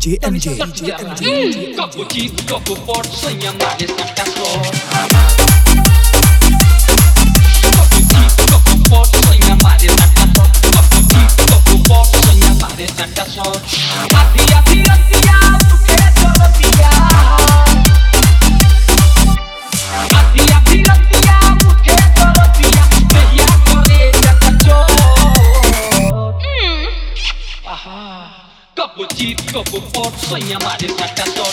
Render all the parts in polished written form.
DJ MJ. Couple cheap, couple ports, sing your mind is not that slow. Couple cheap, couple ports, sing your mind is not that slow. Couple cheap, couple ports, sing your mind is not that slow. Atia, tia, tia, tu que solo tia. Atia, tia, tia, tu que solo tia. Veía correr ya cachó. Aha. Couple cheap, couple ports, sing your mind is not that slow.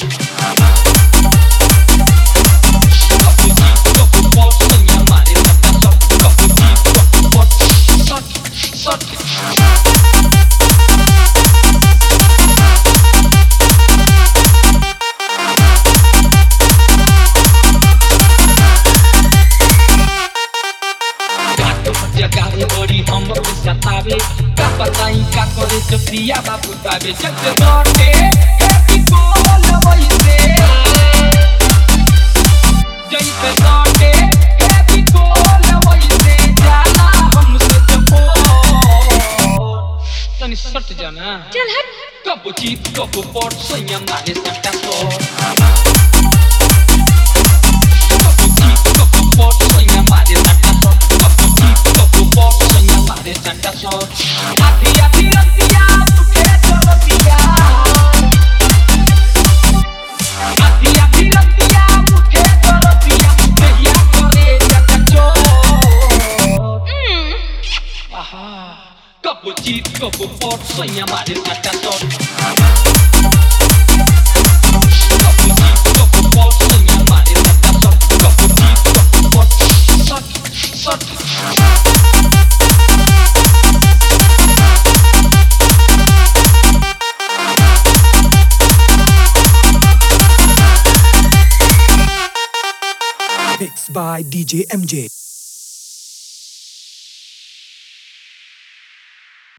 Dia babu tabe jag dorte happy call वैसे जई पे dorte happy call वैसे जाला हमसे जपो तनी सट जाना चल हट कब जीत कब पोट सैया मारे सट्टा तो कब जीत कब पोट सैया मारे सट्टा तो कब जीत कब पोट सैया मारे सट्टा तो आधी आधी रतिया couple cheap, couple ports, sing your mind is not that slow. Couple cheap, couple ports, sing your mind is not that slow. Couple cheap, couple ports, suck. Mixed by DJ MJ.